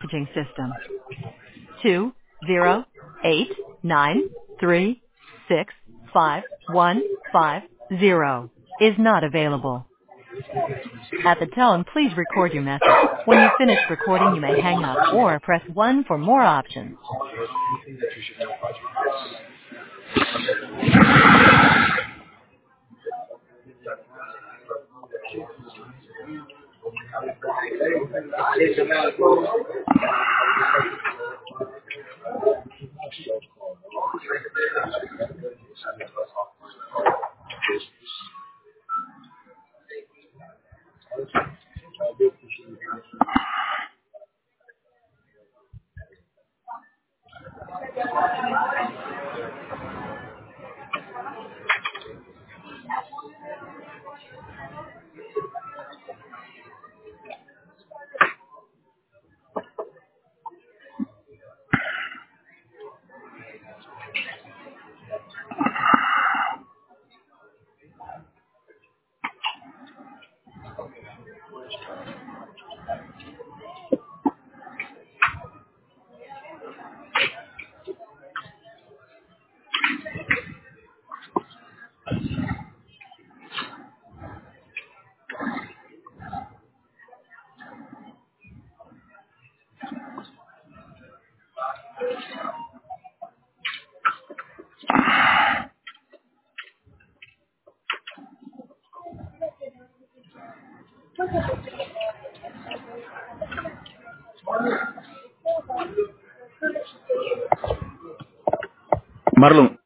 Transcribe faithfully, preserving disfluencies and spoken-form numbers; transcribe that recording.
messaging system. Two zero eight nine three six five one five zero is not available. At the tone, please record your message. When you've finished recording, you may hang up or press one for more options. Marlon,